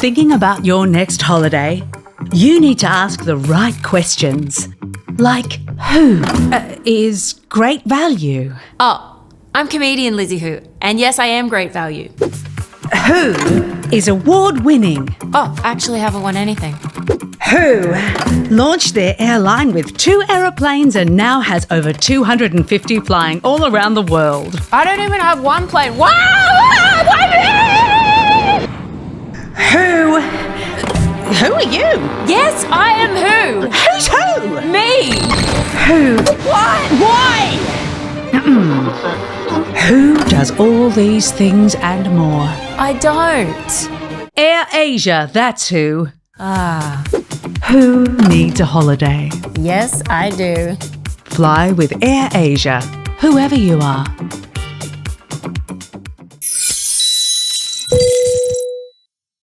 thinking about your next holiday, you need to ask the right questions. Like, who is great value? Oh, I'm comedian Lizzie Who, and yes, I am great value. Who is award-winning? Oh, I actually haven't won anything. Who launched their airline with 2 aeroplanes and now has over 250 flying all around the world? I don't even have one plane. Wow! Who are you? Yes, I am who? Who's who? Me! Who? What? Why? Who does all these things and more? I don't. Air Asia, that's who. Who needs a holiday? Yes, I do. Fly with Air Asia, whoever you are.